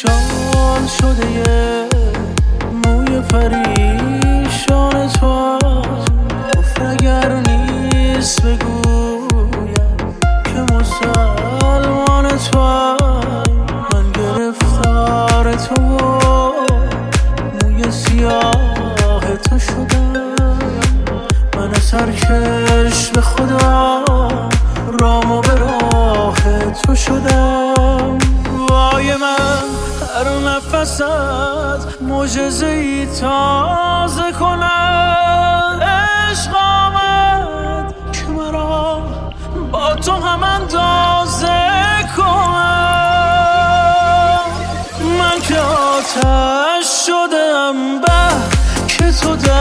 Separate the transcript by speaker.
Speaker 1: شال شده یه موی پریشان تو گفت اگر نیست بگویم که مسلمان تو من گرفتار تو موی سیاه تو شدم من سرکش به خدا رام و به راه تو شدم وای من هر نفست معجزه‌ای تازه کند عشق آمد که مرا با تو هم اندازه کنم من که آتش شدم به که تو